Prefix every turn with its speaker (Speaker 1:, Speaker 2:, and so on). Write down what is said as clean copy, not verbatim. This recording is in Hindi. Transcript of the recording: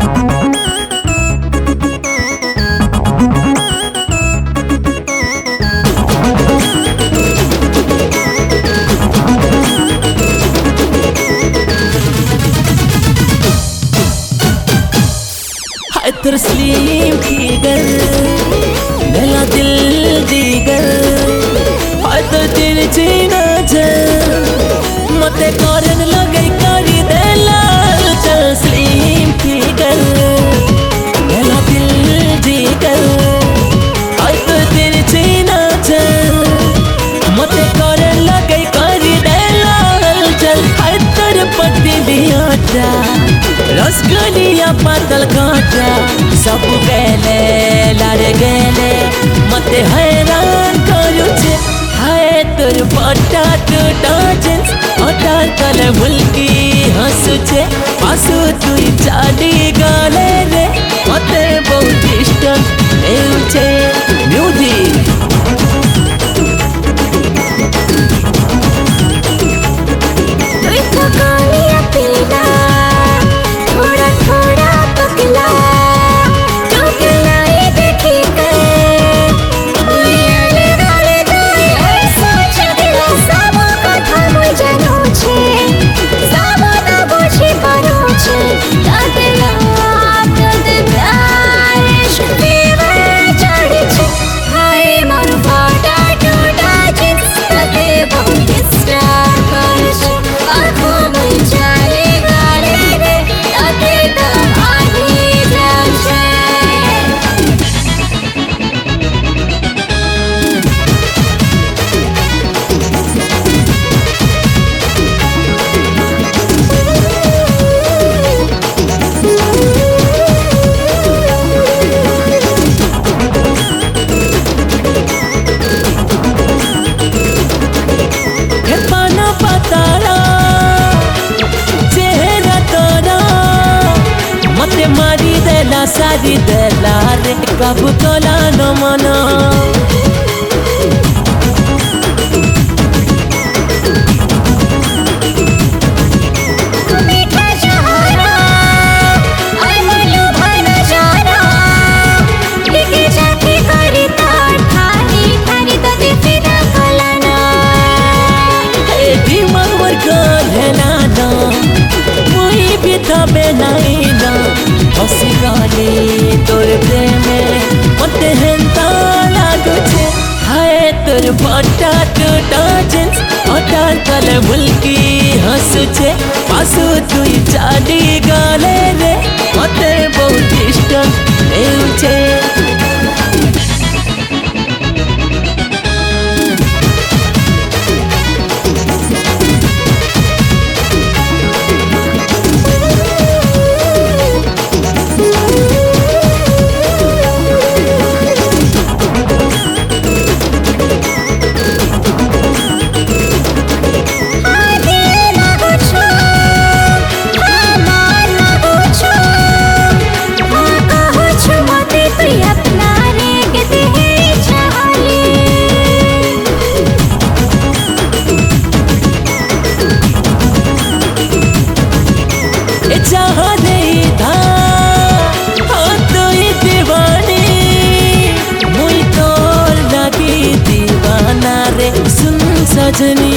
Speaker 1: तस्लीम कीगर मेरा दिल दीगर तो दिल जीना मते करन लगे करी दे लाल तस्लीम कीगर मेरा दिल दीगर तो दिल जीना मते करन लगे करी दे लाल चल तर पत्ती दिया रसगुलिया पातल काटा सब गेले लड़ गेले मते हैरान करू छे हाय तोर बटा टूटा जींस अटार कले मुल्की हंसू छे पासू तुई चाली गाले रे मते बहुत डिस्टर्ब एउ छे म्यूजिक मारी देला सारी देला रे कबू तोला न मना हसी गाली तोर प्रेमे मते हेंता लागो छे हाय तोर बटा टूटा जींस अटार कले मुल्की हंसू छे पासू तुई चाली गाले रे मते बहुत डिस्टर्ब एउ छे सजनी